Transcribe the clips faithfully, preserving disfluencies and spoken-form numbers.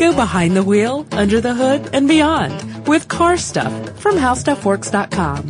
Go behind the wheel, under the hood, and beyond with Car Stuff from how stuff works dot com.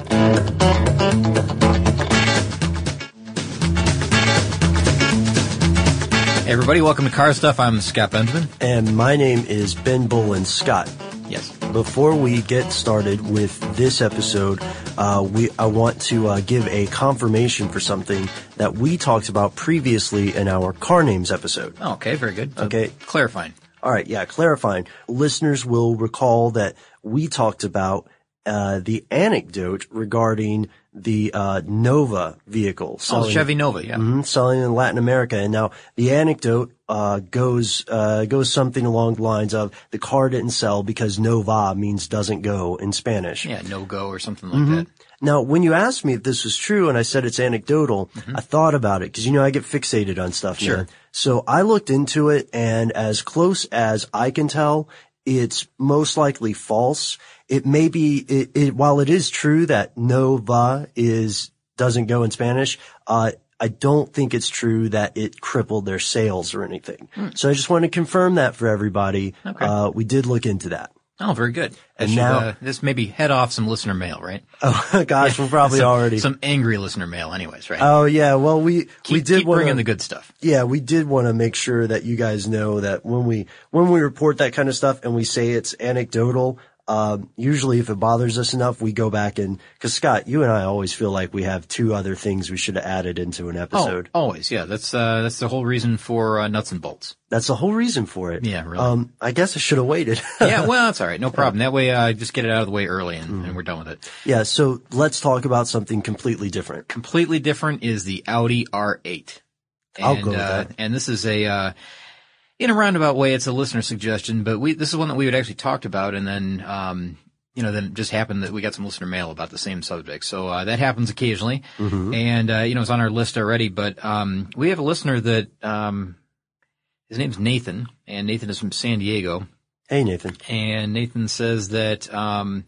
Hey everybody, welcome to Car Stuff. I'm Scott Benjamin. And my name is Ben Bolin. Scott. Yes. Before we get started with this episode, uh, we I want to uh, give a confirmation for something that we talked about previously in our car names episode. Oh, okay, very good. So okay. Clarifying. All right, yeah, clarifying. Listeners will recall that we talked about uh the anecdote regarding the uh Nova vehicle. Selling, oh, Chevy Nova, yeah. Mm-hmm, selling in Latin America. And now the anecdote uh goes uh goes something along the lines of the car didn't sell because Nova means doesn't go in Spanish. Yeah, no go or something like mm-hmm. that. Now, when you asked me if this was true and I said it's anecdotal, mm-hmm. I thought about it because, you know, I get fixated on stuff. Sure. Man. So I looked into it, and as close as I can tell, it's most likely false. It may be, it, it, while it is true that Nova is, doesn't go in Spanish, uh, I don't think it's true that it crippled their sales or anything. Mm. So I just want to confirm that for everybody. Okay. Uh, we did look into that. Oh, very good. And should, now, uh, this maybe head off some listener mail, right? Oh gosh, we're probably some, already some angry listener mail, anyways, right? Oh yeah, well we keep, we did keep wanna, bringing the good stuff. Yeah, we did want to make sure that you guys know that when we when we report that kind of stuff and we say it's anecdotal, um, usually if it bothers us enough, we go back and because Scott, you and I always feel like we have two other things we should have added into an episode. Oh, always, yeah. That's uh, that's the whole reason for uh, nuts and bolts. That's the whole reason for it. Yeah, really. Um, I guess I should have waited. Yeah, well, that's all right. No problem. That way, uh, just get it out of the way early and, mm. and we're done with it. Yeah, so let's talk about something completely different. Completely different is the Audi R eight. And, I'll go with uh, that. And this is a, uh, in a roundabout way, it's a listener suggestion, but we, this is one that we had actually talked about, and then, um, you know, then it just happened that we got some listener mail about the same subject. So, uh, that happens occasionally. Mm-hmm. And, uh, you know, it's on our list already, but, um, we have a listener that, um, his name's Nathan, and Nathan is from San Diego. Hey, Nathan. And Nathan says that, um,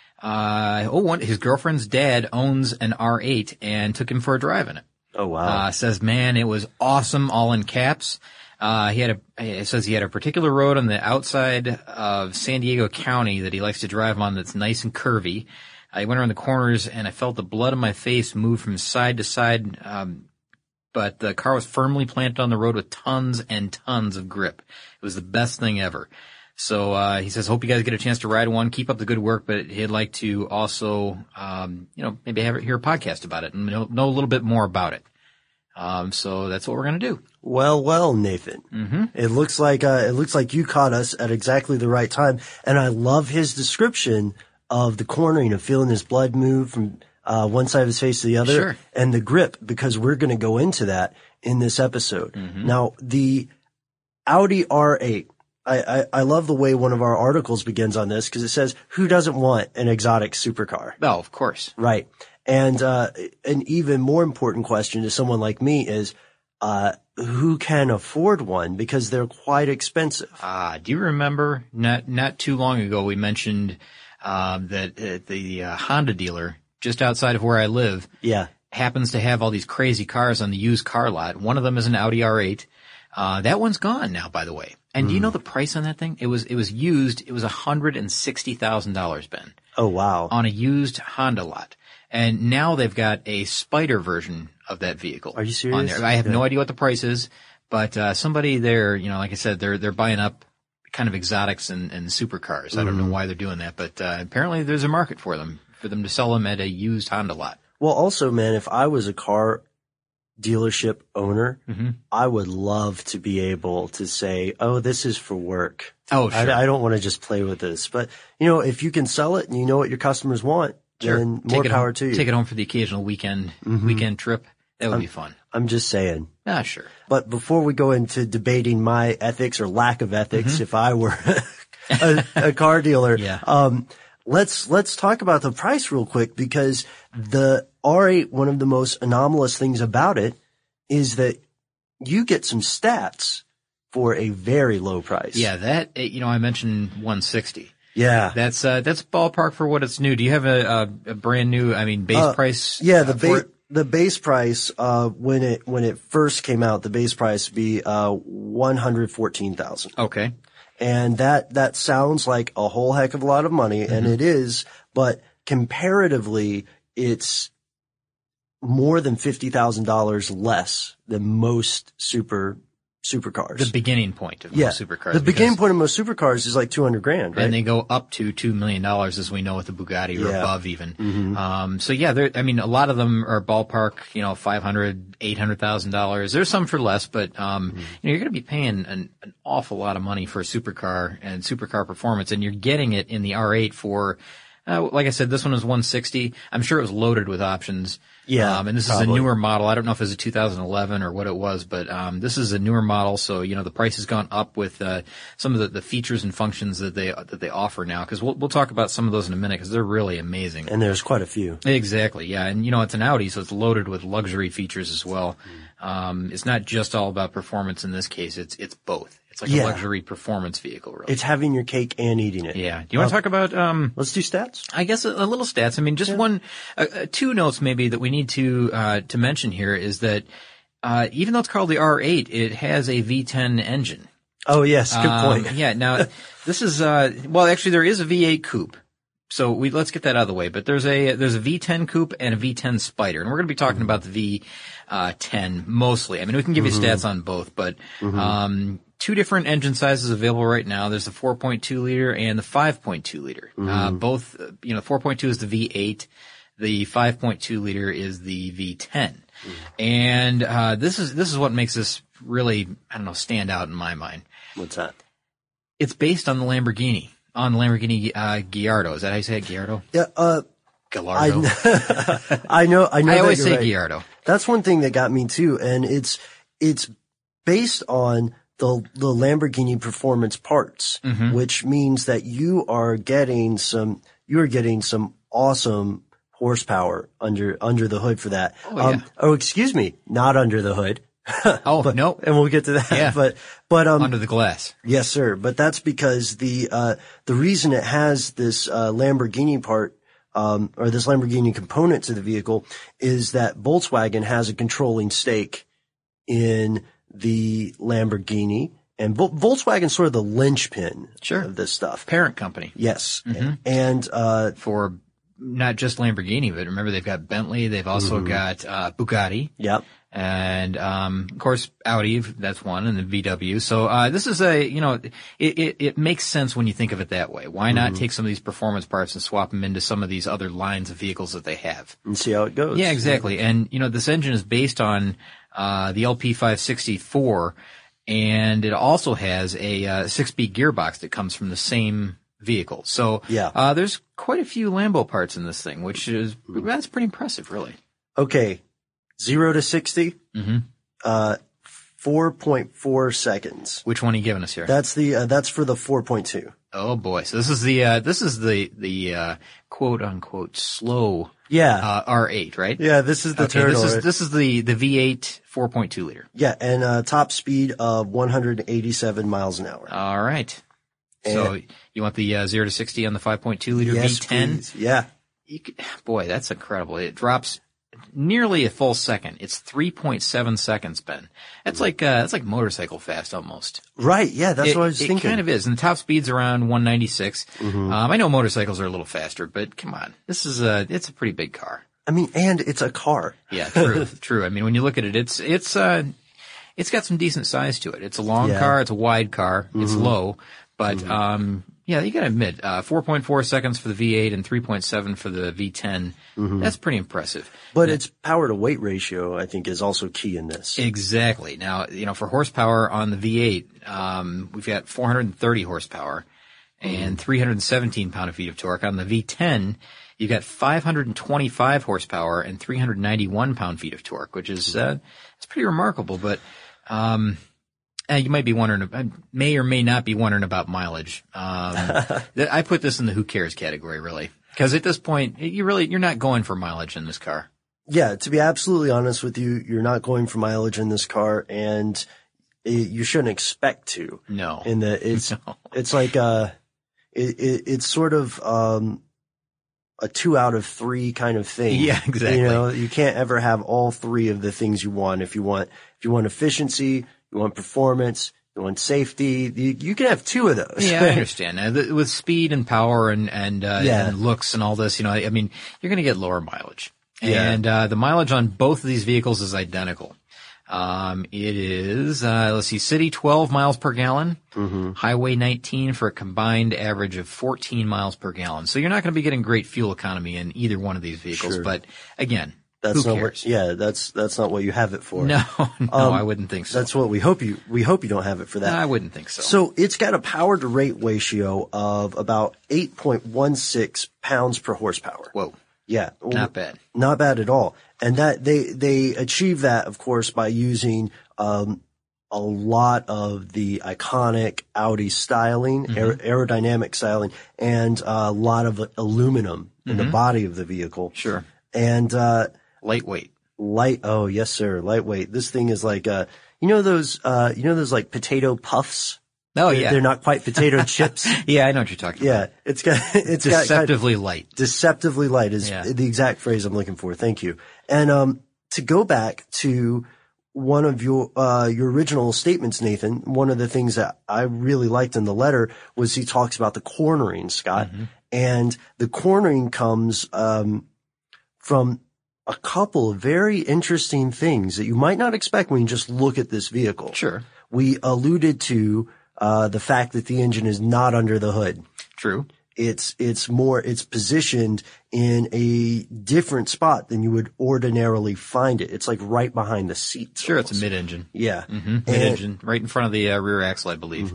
uh, oh, one, his girlfriend's dad owns an R eight and took him for a drive in it. Oh, wow. Uh, says, man, it was awesome, all in caps. Uh, he had a, it says he had a particular road on the outside of San Diego County that he likes to drive on that's nice and curvy. I went around the corners and I felt the blood on my face move from side to side, um, but the car was firmly planted on the road with tons and tons of grip. It was the best thing ever. So, uh, he says, hope you guys get a chance to ride one. Keep up the good work, but he'd like to also, um, you know, maybe have hear a podcast about it and know, know a little bit more about it. Um, so that's what we're going to do. Well, well, Nathan. Mm-hmm. It looks like, uh, it looks like you caught us at exactly the right time. And I love his description of the cornering of feeling his blood move from, uh, one side of his face to the other. Sure. And the grip, because we're going to go into that in this episode. Mm-hmm. Now, the Audi R eight. I, I, I love the way one of our articles begins on this because it says, who doesn't want an exotic supercar? Oh, of course. Right. And, uh, an even more important question to someone like me is, uh, who can afford one? Because they're quite expensive. Ah, uh, do you remember not, not too long ago we mentioned, um, that uh, the uh, Honda dealer just outside of where I live. Yeah. Happens to have all these crazy cars on the used car lot. One of them is an Audi R eight. Uh, that one's gone now, by the way. And mm. do you know the price on that thing? It was, it was used, it was one hundred sixty thousand dollars, Ben. Oh, wow. On a used Honda lot. And now they've got a Spider version of that vehicle. Are you serious? On there. I have yeah. no idea what the price is, but, uh, somebody there, you know, like I said, they're, they're buying up kind of exotics and, and supercars. Mm. I don't know why they're doing that, but, uh, apparently there's a market for them, for them to sell them at a used Honda lot. Well, also, man, if I was a car dealership owner, mm-hmm. I would love to be able to say, oh, this is for work. Oh, sure. I, I don't want to just play with this. But, you know, if you can sell it and you know what your customers want, sure. then more power home, to you. Take it home for the occasional weekend, mm-hmm. weekend trip. That would I'm, be fun. I'm just saying. Ah, sure. But before we go into debating my ethics or lack of ethics, mm-hmm. if I were a, a car dealer, yeah. um, let's, let's talk about the price real quick because the R eight, one of the most anomalous things about it is that you get some stats for a very low price. Yeah, that, you know, I mentioned one sixty. Yeah. That's, uh, that's ballpark for what it's new. Do you have a, a, a brand new, I mean, base uh, price? Yeah, the uh, base, the base price, uh, when it, when it first came out, the base price would be, uh, one hundred fourteen thousand. Okay. And that, that sounds like a whole heck of a lot of money, mm-hmm. and it is, but comparatively, it's more than fifty thousand dollars less than most super supercars. The beginning point of yeah. most supercars. The beginning point of most supercars is like two hundred grand, right? And they go up to two million dollars, as we know, with the Bugatti, or yeah. above even. Mm-hmm. Um, so yeah, there, I mean, a lot of them are ballpark, you know, five hundred, eight hundred thousand dollars. There's some for less, but, um, mm-hmm. you know, you're going to be paying an, an awful lot of money for a supercar and supercar performance, and you're getting it in the R eight for, uh, like I said, this one was one sixty. I'm sure it was loaded with options. Yeah. Um, and this probably. is a newer model. I don't know if it was a two thousand eleven or what it was, but, um, this is a newer model. So, you know, the price has gone up with, uh, some of the, the features and functions that they, that they offer now. Cause we'll, we'll talk about some of those in a minute, cause they're really amazing. And there's quite a few. Exactly. Yeah. And, you know, it's an Audi, so it's loaded with luxury features as well. Um, it's not just all about performance in this case. It's, it's both. It's like yeah. a luxury performance vehicle, really. It's having your cake and eating it. Yeah. Do you want to uh, talk about, um, let's do stats? I guess a, a little stats. I mean, just yeah. one, uh, uh, two notes maybe that we need to, uh, to mention here is that, uh, even though it's called the R eight, it has a V ten engine. Oh, yes. Good um, point. yeah. Now, this is, uh, well, actually there is a V eight coupe. So we, let's get that out of the way. But there's a, there's a V ten coupe and a V ten Spider. And we're going to be talking mm-hmm. about the V, uh, ten mostly. I mean, we can give mm-hmm. you stats on both, but, mm-hmm. um, two different engine sizes available right now. There's the four point two liter and the five point two liter. Mm-hmm. Uh, both, you know, four point two is the V eight. The five point two liter is the V ten. Mm-hmm. And, uh, this is, this is what makes this really, I don't know, stand out in my mind. What's that? It's based on the Lamborghini, on the Lamborghini, uh, Gallardo. Is that how you say it? Gallardo? Yeah, uh, Gallardo. I, I know, I know. I always that say right. Gallardo. That's one thing that got me too. And it's, it's based on the, the Lamborghini performance parts, mm-hmm. which means that you are getting some, you are getting some awesome horsepower under, under the hood for that. Oh, yeah. Um, oh, excuse me, not under the hood. Oh, but, no. And we'll get to that. Yeah. But, but, um, under the glass. Yes, sir. But that's because the, uh, the reason it has this, uh, Lamborghini part, um, or this Lamborghini component to the vehicle is that Volkswagen has a controlling stake in the Lamborghini, and Vol- Volkswagen's sort of the linchpin sure. of this stuff. Parent company. Yes. Mm-hmm. And, uh, for not just Lamborghini, but remember they've got Bentley, they've also mm-hmm. got, uh, Bugatti. Yep. And, um, of course, Audi, that's one, and the V W. So, uh, this is a, you know, it, it, it makes sense when you think of it that way. Why not mm-hmm. take some of these performance parts and swap them into some of these other lines of vehicles that they have? And see how it goes. Yeah, exactly. And, you know, this engine is based on, uh, the L P five sixty-four, and it also has a, uh, six-speed gearbox that comes from the same vehicle. So, yeah. uh, there's quite a few Lambo parts in this thing, which is, that's pretty impressive, really. Okay. Zero to sixty, mm-hmm. uh, four point four seconds. Which one are you giving us here? That's the, uh, that's for the four point two. Oh boy. So this is the, uh, this is the, the, uh, quote unquote slow, yeah. uh, R eight, right? Yeah, this is the okay, turtle. This is, this is the, the V eight four point two liter. Yeah, and, uh, top speed of one hundred eighty-seven miles an hour. All right. And so you want the, uh, zero to sixty on the five point two liter yes, V ten? Please. Yeah. You could, boy, that's incredible. It drops nearly a full second. It's three point seven seconds, Ben. That's like, uh, that's like motorcycle fast almost. Right. Yeah. That's it, what I was it thinking. It kind of is. And the top speed's around one ninety-six. Mm-hmm. Um, I know motorcycles are a little faster, but come on. This is a, it's a pretty big car. I mean, and it's a car. Yeah, true, true. I mean, when you look at it, it's, it's, uh, it's got some decent size to it. It's a long yeah. car. It's a wide car. Mm-hmm. It's low, but, mm-hmm. um, yeah, you gotta admit, uh, four point four seconds for the V eight and three point seven for the V ten. Mm-hmm. That's pretty impressive. But its power to weight ratio, I think, is also key in this. Exactly. Now, you know, for horsepower on the V eight, um, we've got four hundred thirty horsepower and mm-hmm. three hundred seventeen pound-feet of torque. On the V ten, you've got five hundred twenty-five horsepower and three hundred ninety-one pound-feet of torque, which is, uh, it's pretty remarkable, but, um, Uh, you might be wondering, I may or may not be wondering about mileage. Um, I put this in the who cares category, really. Because at this point, you really, you're not going for mileage in this car. Yeah, to be absolutely honest with you, you're not going for mileage in this car, and it, you shouldn't expect to. No. In the, it's, no. it's like, uh, it, it, it's sort of, um, a two out of three kind of thing. Yeah, exactly. You know, you can't ever have all three of the things you want. If you want, if you want efficiency, you want performance, you want safety. You, you can have two of those. Yeah, I understand. Now, the, with speed and power and and, uh, Yeah. and looks and all this, you know, I mean, you're going to get lower mileage, Yeah. and uh, the mileage on both of these vehicles is identical. Um, it is, uh, let's see, city twelve miles per gallon, Mm-hmm. highway nineteen for a combined average of fourteen miles per gallon. So you're not going to be getting great fuel economy in either one of these vehicles. Sure. But again, That's who not cares? what, yeah, that's, that's not what you have it for. No, no, Um, I wouldn't think so. That's what we hope you, we hope you don't have it for that. I wouldn't think so. So it's got a power to rate ratio of about eight point one six pounds per horsepower. Whoa, Yeah. not bad. Not bad at all. And that they, they achieve that, of course, by using, um, a lot of the iconic Audi styling, Mm-hmm. aer- aerodynamic styling, and uh, a lot of aluminum in the body of the vehicle. Mm-hmm. Sure. And, uh, Lightweight. light, oh, yes, sir, lightweight. This thing is like, uh, you know those, uh, you know those like potato puffs? Oh, They're- yeah. They're not quite potato chips. Yeah, I know what you're talking about. Yeah. It's got, it's got kind of, Deceptively light. deceptively light is Yeah. the exact phrase I'm looking for. Thank you. And, um, to go back to one of your, uh, your original statements, Nathan, one of the things that I really liked in the letter was he talks about the cornering, Scott. Mm-hmm. And the cornering comes, um, from a couple of very interesting things that you might not expect when you just look at this vehicle. Sure. We alluded to, uh, the fact that the engine is not under the hood. True. It's, it's more, it's positioned in a different spot than you would ordinarily find it. It's like right behind the seat. Sure, it's a mid-engine. Yeah. Mm-hmm. And- Mid-engine, right in front of the uh, rear axle, I believe.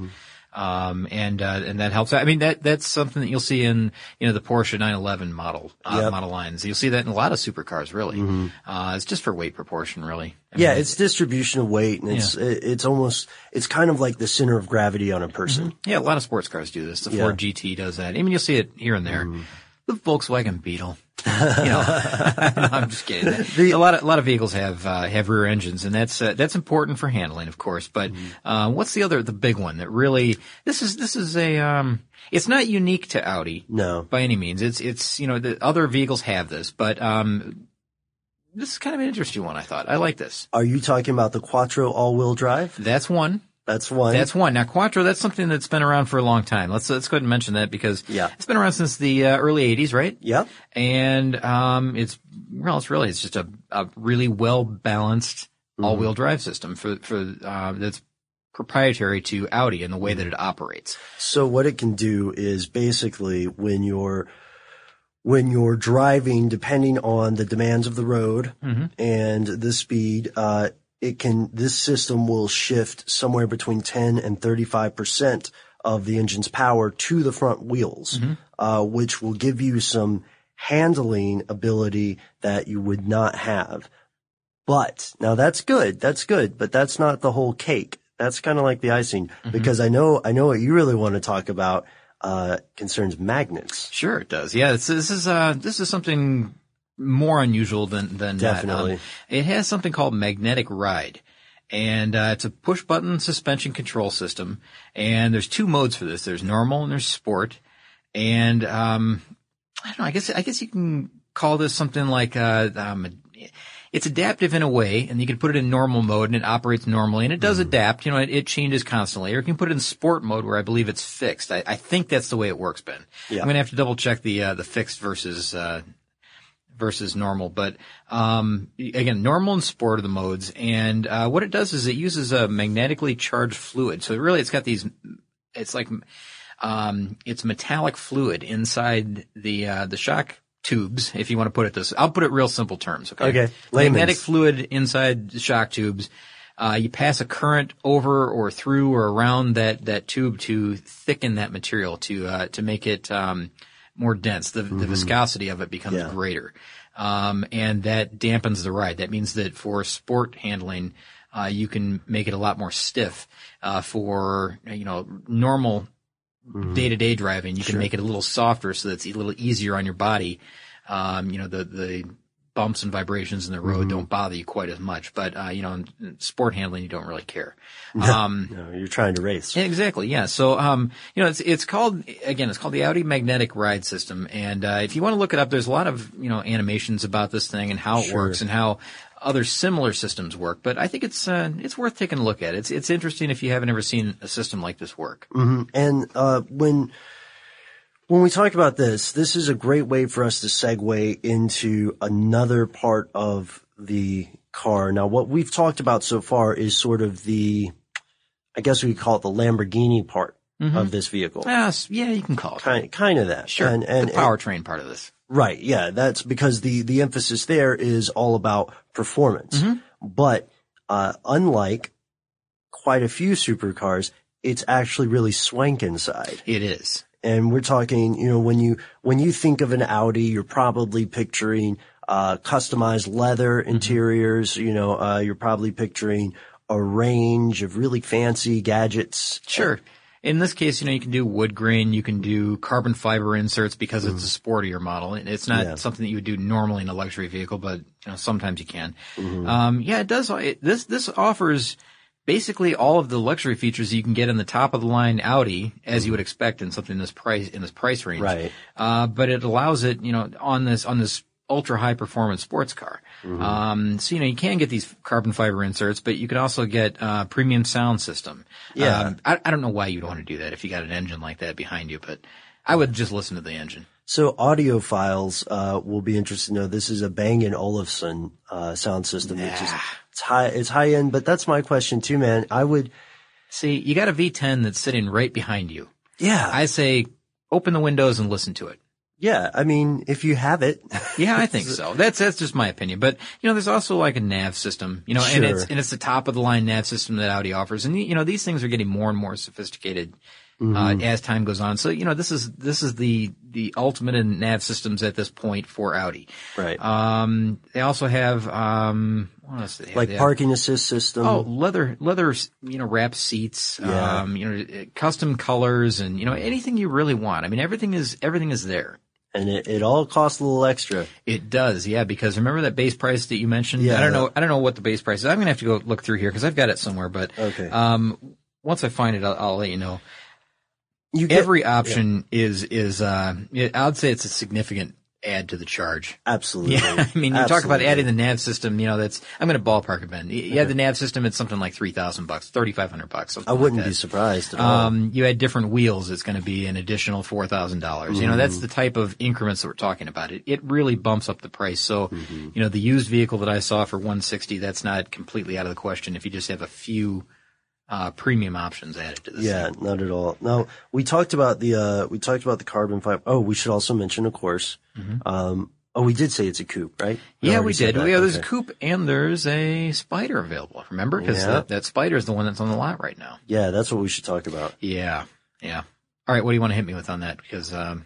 Um, and, uh, and that helps. I mean, that, that's something that you'll see in, you know, the Porsche nine eleven model, uh, Yep. model lines. You'll see that in a lot of supercars, really. Uh, it's just for weight proportion, really. I Yeah, mean, it's distribution of weight, and it's it, it's almost it's kind of like the center of gravity on a person. yeah, a lot of sports cars do this. The Yeah. Ford G T does that. I mean, you'll see it here and there. The Volkswagen Beetle. you know, no, I'm just kidding. a lot of a lot of vehicles have uh, have rear engines, and that's uh, that's important for handling, of course. But uh, what's the other, the big one that really this is this is a um, it's not unique to Audi, No. by any means. It's it's you know the other vehicles have this, but um, this is kind of an interesting one. I thought I like this. Are you talking about the Quattro all-wheel drive? That's one. That's one. That's one. Now, Quattro, that's something that's been around for a long time. Let's let's go ahead and mention that because Yeah. it's been around since the uh, early eighties, right? Yep. And um, it's well, it's really it's just a, a really well balanced all-wheel drive system for for uh, that's proprietary to Audi in the way that it operates. So what it can do is basically when you're when you're driving, depending on the demands of the road and the speed, uh, it can, this system will shift somewhere between ten and thirty-five percent of the engine's power to the front wheels, uh, which will give you some handling ability that you would not have. But now that's good. That's good, but that's not the whole cake. That's kind of like the icing because I know, I know what you really want to talk about, uh, concerns magnets. Sure, it does. Yeah, it's, this is uh this is something more unusual than than Definitely. that. Um, it has something called magnetic ride, and uh, it's a push button suspension control system. And there's two modes for this. There's normal and there's sport. And um, I don't know. I guess I guess you can call this something like uh, um, it's adaptive in a way, and you can put it in normal mode and it operates normally, and it does adapt. You know, it, it changes constantly. Or you can put it in sport mode where I believe it's fixed. I, I think that's the way it works, Ben. Yeah. I'm gonna have to double check the uh, the fixed versus. Uh, versus normal. But, um, again, normal and sport are the modes. And, uh, what it does is it uses a magnetically charged fluid. So really it's got these, it's like, um, it's metallic fluid inside the, uh, the shock tubes, if you want to put it this, I'll put it real simple terms. Okay. Okay. Layman's. Magnetic fluid inside the shock tubes. Uh, you pass a current over or through or around that, that tube to thicken that material to, uh, to make it, um, more dense. The, the viscosity of it becomes Yeah. greater. Um, and that dampens the ride. That means that for sport handling, uh, you can make it a lot more stiff. Uh, for, you know, normal day to day driving, you can make it a little softer so that it's a little easier on your body. Um, you know, the, the bumps and vibrations in the road don't bother you quite as much. But, uh, you know, in sport handling, you don't really care. Um, No, you're trying to race. yeah, exactly. Yeah. So, um, you know, it's, it's called, again, it's called the Audi Magnetic Ride System. And, uh, if you want to look it up, there's a lot of, you know, animations about this thing and how it Sure. works and how, other similar systems work, but I think it's uh, it's worth taking a look at. It's it's interesting if you haven't ever seen a system like this work. Mm-hmm. And uh, when when we talk about this, this is a great way for us to segue into another part of the car. Now, what we've talked about so far is sort of the, I guess we could call it the Lamborghini part mm-hmm. of this vehicle. Yes, yeah, you can call it kind, kind of that. Sure, and, and, the powertrain part of this. Right, yeah, that's because the, the emphasis there is all about performance. Mm-hmm. But, uh, unlike quite a few supercars, it's actually really swank inside. It is. And we're talking, you know, when you, when you think of an Audi, you're probably picturing, uh, customized leather interiors, mm-hmm. you know, uh, you're probably picturing a range of really fancy gadgets. Sure. In this case, you know, you can do wood grain, you can do carbon fiber inserts because mm-hmm. it's a sportier model. It's not yeah. something that you would do normally in a luxury vehicle, but you know, sometimes you can. Mm-hmm. Um, yeah, it does. It, this, this offers basically all of the luxury features you can get in the top of the line Audi, as mm-hmm. you would expect in something in this price, in this price range. Right. Uh, but it allows it, you know, on this, on this ultra high performance sports car. Mm-hmm. Um, so, you know, you can get these carbon fiber inserts, but you can also get, uh, premium sound system. Yeah. Um, I, I don't know why you'd want to do that if you got an engine like that behind you, but I would just listen to the engine. So audiophiles, uh, will be interested to know this is a Bang and Olufsen, uh, sound system. Nah. Which is, it's high, it's high end, but that's my question too, man. I would. See, you got a V ten that's sitting right behind you. Yeah. I say open the windows and listen to it. Yeah, I mean, if you have it. Yeah, I think so. That's, that's just my opinion. But, you know, there's also like a nav system, you know, sure. and it's, and it's the top of the line nav system that Audi offers. And, you know, these things are getting more and more sophisticated, mm-hmm. uh, as time goes on. So, you know, this is, this is the, the ultimate in nav systems at this point for Audi. Right. Um, they also have, um, what else do they have? Like they parking have, assist system. Oh, leather, leather, you know, wrap seats, yeah. um, you know, custom colors and, you know, anything you really want. I mean, everything is, everything is there. And it, it all costs a little extra. It does, yeah, because remember that base price that you mentioned? Yeah. I don't know, I don't know what the base price is. I'm gonna have to go look through here because I've got it somewhere, but, okay. um, once I find it, I'll, I'll let you know. You get, Every option yeah. is, is, uh, it, I'd say it's a significant add to the charge. Absolutely. Yeah, I mean, you Absolutely. talk about adding the nav system, you know, that's, I'm going to ballpark it, Ben. You okay. add the nav system, it's something like three thousand bucks, thirty-five hundred bucks. I wouldn't like be surprised at all. Um, you add different wheels, it's going to be an additional four thousand dollars. Mm-hmm. You know, that's the type of increments that we're talking about. It, it really bumps up the price. So, mm-hmm. you know, the used vehicle that I saw for one hundred sixty dollars, that's not completely out of the question if you just have a few Uh, premium options added to this. Yeah, thing. not at all. Now, we talked about the, uh, we talked about the carbon fiber. Oh, we should also mention, of course, mm-hmm. um, oh, we did say it's a coupe, right? We yeah, we did. Yeah, there's okay. a coupe and there's a Spider available. Remember? Because yeah. that, that Spider is the one that's on the lot right now. Yeah, that's what we should talk about. Yeah, yeah. All right, what do you want to hit me with on that? Because, um,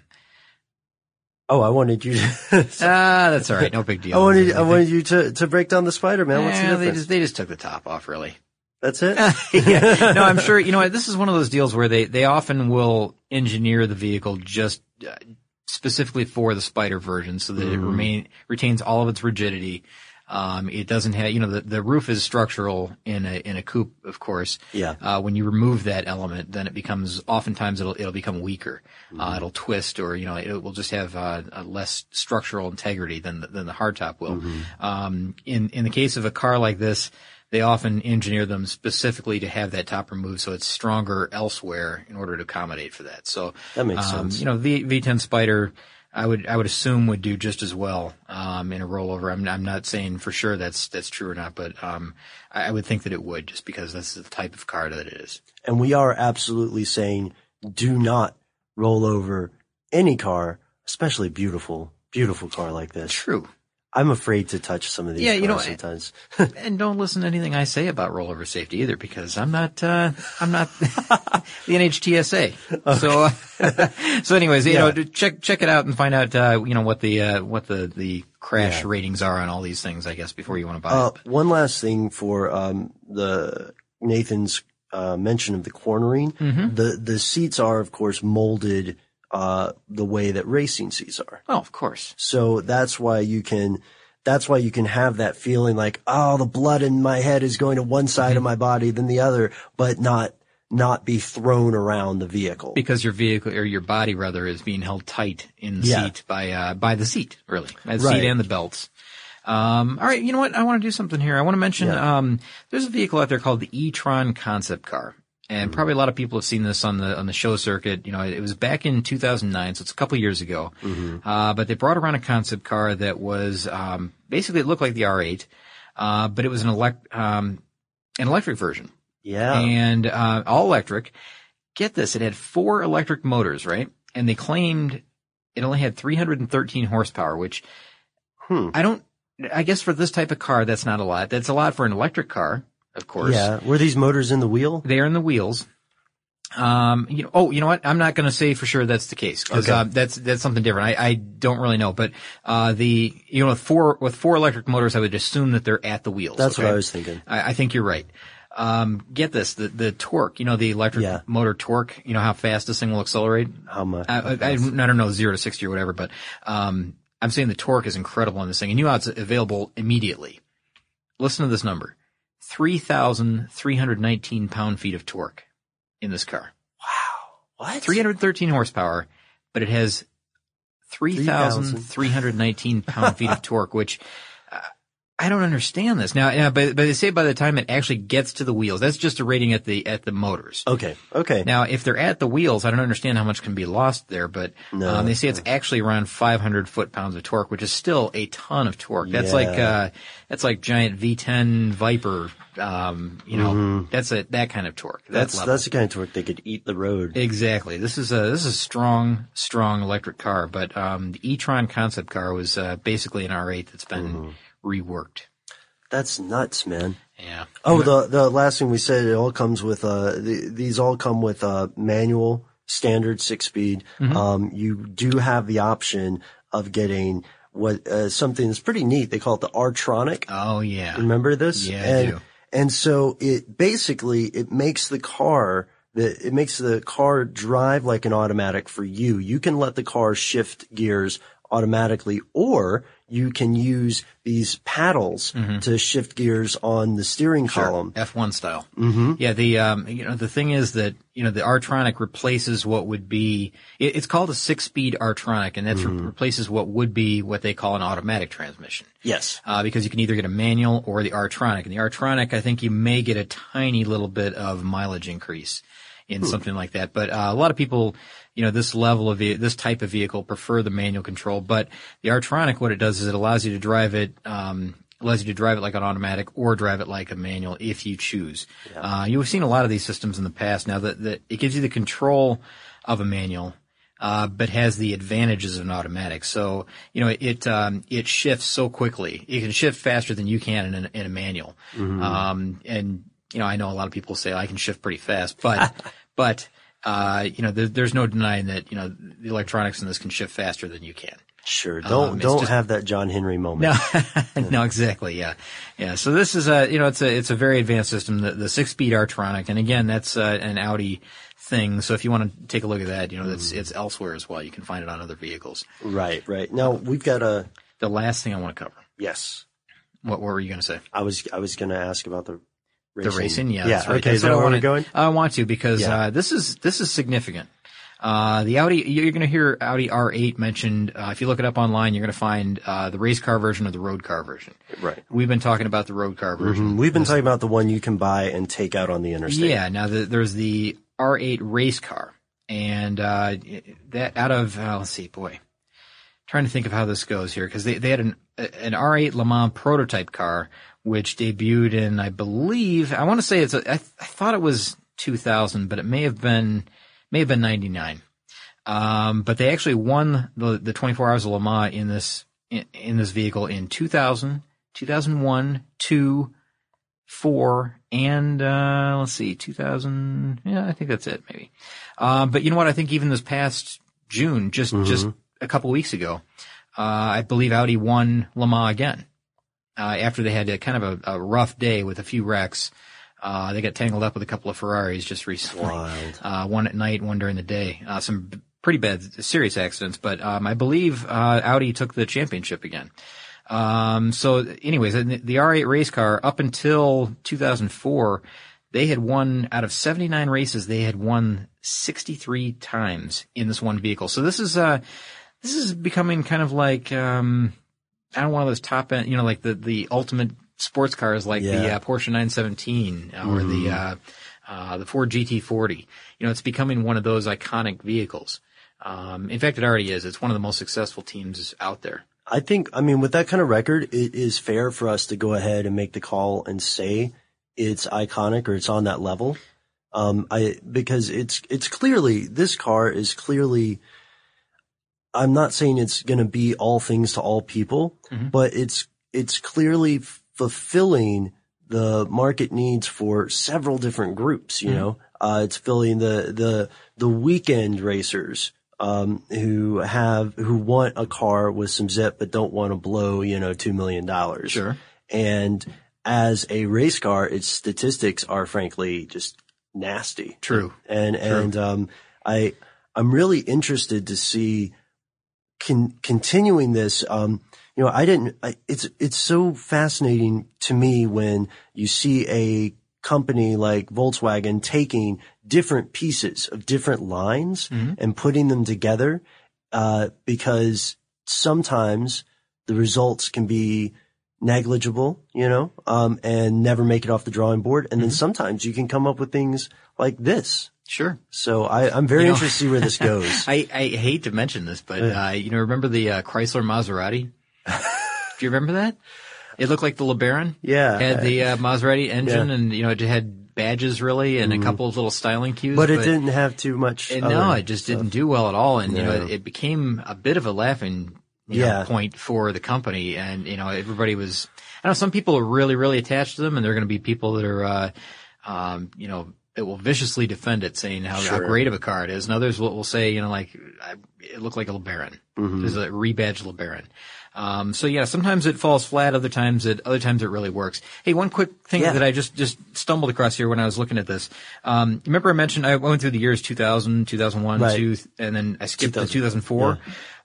oh, I wanted you to. Ah, that's all right. No big deal. I wanted, I wanted you to, to break down the Spider, man. What's yeah, the difference? They just, they just took the top off, really. That's it? Yeah. No, I'm sure, you know, this is one of those deals where they, they often will engineer the vehicle just uh, specifically for the Spider version so that mm. it remain, retains all of its rigidity. Um, it doesn't have, you know, the, the roof is structural in a, in a coupe, of course. Yeah. Uh, when you remove that element, then it becomes, oftentimes it'll, it'll become weaker. Mm. Uh, it'll twist or, you know, it will just have, uh, a less structural integrity than the, than the hardtop will. Mm-hmm. Um, in, in the case of a car like this, they often engineer them specifically to have that top removed so it's stronger elsewhere in order to accommodate for that. So that makes um, sense. You know, V, V ten Spider, I would, I would assume would do just as well, um, in a rollover. I'm, I'm not saying for sure that's, that's true or not, but, um, I, I would think that it would just because that's the type of car that it is. And we are absolutely saying do not roll over any car, especially beautiful, beautiful car like this. True. I'm afraid to touch some of these yeah, cars you know, sometimes. And don't listen to anything I say about rollover safety either, because I'm not, uh, I'm not the N H T S A. Okay. So, uh, so anyways, you yeah. know, check, check it out and find out, uh, you know, what the, uh, what the, the crash yeah. ratings are on all these things, I guess, before you want to buy uh, it. One last thing for, um, the Nathan's, uh, mention of the cornering. Mm-hmm. The, the seats are, of course, molded uh, the way that racing seats are. Oh, of course. So that's why you can, that's why you can have that feeling like, oh, the blood in my head is going to one side mm-hmm. of my body than the other, but not, not be thrown around the vehicle. Because your vehicle, or your body rather, is being held tight in the yeah. seat by, uh, by the seat, really. By the right. seat and the belts. Um, all right, you know what? I want to do something here. I want to mention, Yeah. um, there's a vehicle out there called the e-tron concept car. And probably a lot of people have seen this on the, on the show circuit. You know, it was back in two thousand nine, so it's a couple years ago. Mm-hmm. Uh, but they brought around a concept car that was, um, basically it looked like the R eight, uh, but it was an elect, um, an electric version. Yeah. And, uh, all electric. Get this, it had four electric motors, right? And they claimed it only had three hundred thirteen horsepower, which Hmm. I don't, I guess for this type of car, that's not a lot. That's a lot for an electric car, of course. Yeah. Were these motors in the wheel? They are in the wheels. Um, you know, oh, you know what? I'm not going to say for sure that's the case because Okay. uh, that's that's something different. I, I don't really know, but uh, the you know with four with four electric motors, I would assume that they're at the wheels. That's okay? what I was thinking. I, I think you're right. Um, get this, the the torque. You know, the electric Yeah. motor torque. You know how fast this thing will accelerate. How much? I, I, I don't know zero to sixty or whatever, but um, I'm saying the torque is incredible on this thing, and you know how it's available immediately. Listen to this number: three thousand three hundred nineteen pound-feet of torque in this car. What? three hundred thirteen horsepower, but it has three thousand three hundred nineteen pound-feet of torque, which uh, I don't understand this. Now, yeah, but, but they say by the time it actually gets to the wheels, that's just a rating at the at the motors. Okay. Okay. Now, if they're at the wheels, I don't understand how much can be lost there, but No, um, they say it's actually around five hundred foot-pounds of torque, which is still a ton of torque. That's Yeah. like uh, that's like giant V ten Viper. Um, you know, Mm-hmm. that's a that kind of torque. That that's level. that's the kind of torque they could eat the road. Exactly. This is a this is a strong, strong electric car, but um, the e-tron concept car was uh, basically an R eight that's been Mm-hmm. reworked. That's nuts, man. Yeah. Oh, the the last thing we said, it all comes with uh the, these all come with uh manual standard six speed. Mm-hmm. Um, you do have the option of getting what uh, something that's pretty neat. They call it the R-tronic. Oh yeah. Remember this? Yeah, I and, do. And so it basically, it makes the car, the, it makes the car drive like an automatic for you. You can let the car shift gears automatically, or you can use these paddles to shift gears on the steering column. F one style. Mm-hmm. Yeah, the um, you know, the thing is that you know the R-tronic replaces what would be. It, it's called a six-speed R-tronic, and that Mm-hmm. re- replaces what would be what they call an automatic transmission. Yes. Uh, because you can either get a manual or the R-tronic, and the R-tronic, I think you may get a tiny little bit of mileage increase in something like that. But uh, a lot of people, you know, this level of ve- this type of vehicle prefer the manual control. But the R-tronic, what it does is it allows you to drive it, um, allows you to drive it like an automatic or drive it like a manual if you choose. Uh, you've seen a lot of these systems in the past. Now that, that it gives you the control of a manual, uh, but has the advantages of an automatic. So, you know, it, um, it shifts so quickly. It can shift faster than you can in a, in a manual. Um, and, you know, I know a lot of people say I can shift pretty fast, but, but, uh, you know, there, there's no denying that, you know, the electronics in this can shift faster than you can. Sure. Don't, Um, it's don't just- have that John Henry moment. No, no, exactly. Yeah. Yeah. So this is a, you know, it's a, it's a very advanced system, the, the six speed R-tronic. And again, that's uh, an Audi thing. So if you want to take a look at that, you know, it's, it's elsewhere as well. You can find it on other vehicles. Right, right. Now we've got a, The last thing I want to cover. yes. What, what were you going to say? I was, I was going to ask about the racing. The racing? Yeah. Yeah. That's right. Okay. That's Is that what I where we're wanna- going? I want to because, Yeah. uh, this is, this is significant. Uh, the Audi, you're going to hear Audi R eight mentioned. Uh, if you look it up online, you're going to find, uh, the race car version or the road car version. Right. We've been talking about the road car version. Mm, We've been talking about the one you can buy and take out on the interstate. Yeah. Now the, there's the R eight race car, and uh, that out of uh, let's see, boy, trying to think of how this goes here because they they had an an R eight Le Mans prototype car which debuted in, I believe, I want to say it's a, I, th- I thought it was two thousand, but it may have been may have been ninety-nine. Um, but they actually won the the twenty-four Hours of Le Mans in this in, in this vehicle in two thousand, two thousand one, two, four, and uh let's see, two thousand. Yeah, I think that's it, maybe. Um, but you know what? I think even this past June, just just a couple weeks ago, uh, I believe Audi won Le Mans again. Uh, after they had a kind of a, a rough day with a few wrecks. Uh, they got tangled up with a couple of Ferraris just recently. Wild. Uh, one at night, one during the day. Uh, some b- pretty bad, serious accidents, but, um, I believe, uh, Audi took the championship again. Um, so anyways, the, the R eight race car up until two thousand four, they had won out of seventy-nine races, they had won sixty-three times in this one vehicle. So this is, uh, this is becoming kind of like, um, I don't want one of those top end, you know, like the, the ultimate sports cars like Yeah. the uh, Porsche nine seventeen or Mm-hmm. the, uh, uh, the Ford G T forty. You know, it's becoming one of those iconic vehicles. Um, in fact, it already is. It's one of the most successful teams out there. I think, I mean, with that kind of record, it is fair for us to go ahead and make the call and say it's iconic or it's on that level. Um, I, because it's, it's clearly, this car is clearly, I'm not saying it's going to be all things to all people, Mm-hmm. but it's, it's clearly fulfilling the market needs for several different groups, you Mm-hmm. know, uh, it's filling the, the, the weekend racers, um, who have, who want a car with some zip, but don't want to blow, you know, two million dollars. Sure. And as a race car, its statistics are frankly just nasty. True. And, True. and, um, I, I'm really interested to see con- continuing this. Um, you know, I didn't, I, it's, it's so fascinating to me when you see a company like Volkswagen taking different pieces of different lines Mm-hmm. and putting them together, uh, because sometimes the results can be negligible, you know, um, and never make it off the drawing board. And then sometimes you can come up with things like this. Sure. So I, I'm very You know- interested to see where this goes. I, I hate to mention this, but, uh, you know, remember the, uh, Chrysler Maserati? Do you remember that? It looked like the LeBaron. Yeah. Had the, uh, Maserati engine Yeah. and, you know, it had badges really and a couple of little styling cues. But it didn't have too much. And other no, it just stuff. didn't do well at all. And, you know, No. it, it became a bit of a laughing you Yeah. know, point for the company. And, you know, everybody was, I know some people are really, really attached to them and there are going to be people that are, uh, um, you know, that will viciously defend it saying how, how Sure. great of a car it is. And others will, will say, you know, like, I, it looked like a LeBaron. Mm-hmm. There's a rebadged LeBaron. Um, so yeah, sometimes it falls flat, other times it, other times it really works. Hey, one quick thing Yeah. that I just, just stumbled across here when I was looking at this. Um, remember I mentioned I went through the years two thousand, two thousand one, Right. two, and then I skipped to two thousand. two thousand four.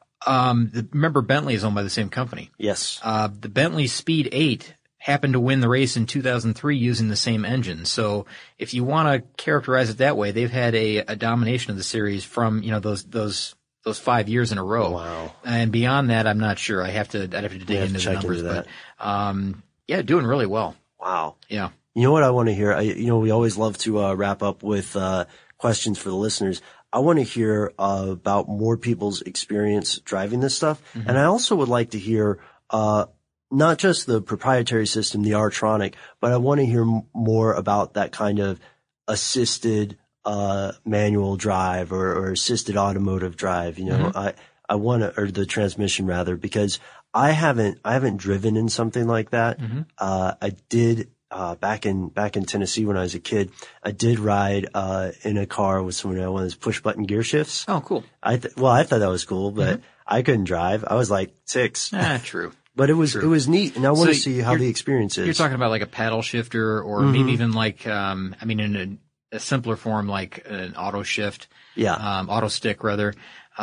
Um, the, remember Bentley is owned by the same company. Yes. Uh, the Bentley Speed eight happened to win the race in two thousand three using the same engine. So if you want to characterize it that way, they've had a, a domination of the series from, you know, those, those, those five years in a row. Wow. And beyond that, I'm not sure. I have to, I'd have to dig have to into the check numbers, into but, um, yeah, doing really well. Wow. Yeah. You know what I want to hear? I, you know, we always love to uh, wrap up with uh, questions for the listeners. I want to hear uh, about more people's experience driving this stuff. Mm-hmm. And I also would like to hear uh, not just the proprietary system, the R-Tronic, but I want to hear m- more about that kind of assisted uh, manual drive or, or assisted automotive drive. You know, Mm-hmm. I, I want to, or the transmission rather, because I haven't, I haven't driven in something like that. Mm-hmm. Uh, I did, uh, back in, back in Tennessee when I was a kid, I did ride, uh, in a car with someone, one of those push button gear shifts. Oh, cool. I, th- well, I thought that was cool, but I couldn't drive. I was like six, Ah, true. but it was, True. it was neat. And I want to So see how you're- the experience is. You're talking about like a paddle shifter or Mm-hmm. maybe even like, um, I mean, in a, a simpler form, like an auto shift. Yeah. Um, auto stick rather.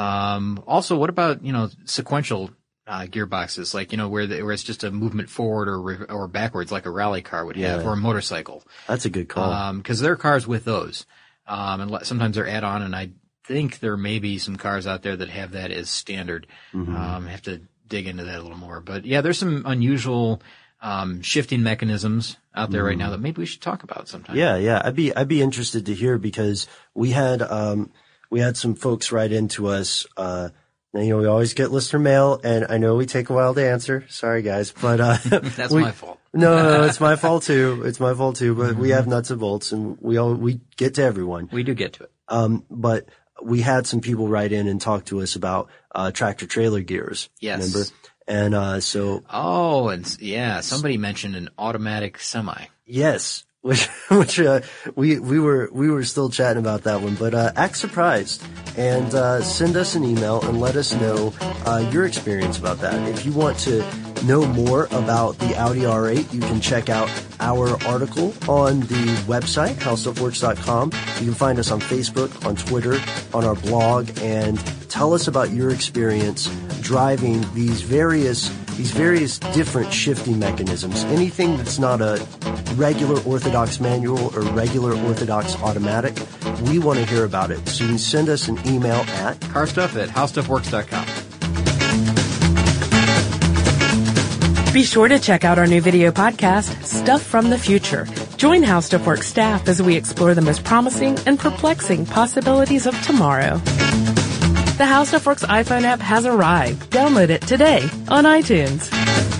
Um, also, what about, you know, sequential, uh, gearboxes, like, you know, where, the, where it's just a movement forward or, re- or backwards like a rally car would have Yeah. or a motorcycle. That's a good call. Um, cause there are cars with those. Um, and le- sometimes they're add on and I think there may be some cars out there that have that as standard. Mm-hmm. Um, I have to dig into that a little more, but yeah, there's some unusual, um, shifting mechanisms out there right now that maybe we should talk about sometime. Yeah, yeah. I'd be, I'd be interested to hear because we had, um, we had some folks write into us, uh, and, you know, we always get listener mail and I know we take a while to answer. Sorry guys, but, uh, That's we- my fault. no, no, no, it's my fault too. It's my fault too, but we have nuts and bolts and we all, we get to everyone. We do get to it. Um, but we had some people write in and talk to us about, uh, tractor trailer gears. Yes. Remember? And, uh, so Oh, and s- yeah, somebody mentioned an automatic semi. yes, which, which, uh, we, we were, we were still chatting about that one, but, uh, act surprised and, uh, send us an email and let us know, uh, your experience about that. If you want to know more about the Audi R eight, you can check out our article on the website, how stuff works dot com. You can find us on Facebook, on Twitter, on our blog, and tell us about your experience driving these various these various different shifting mechanisms. Anything that's not a regular orthodox manual or regular orthodox automatic, we want to hear about it. So you can send us an email at Car stuff at how stuff works dot com. Be sure to check out our new video podcast, Stuff from the Future. Join HowStuffWorks staff as we explore the most promising and perplexing possibilities of tomorrow. The HowStuffWorks iPhone app has arrived. Download it today on iTunes.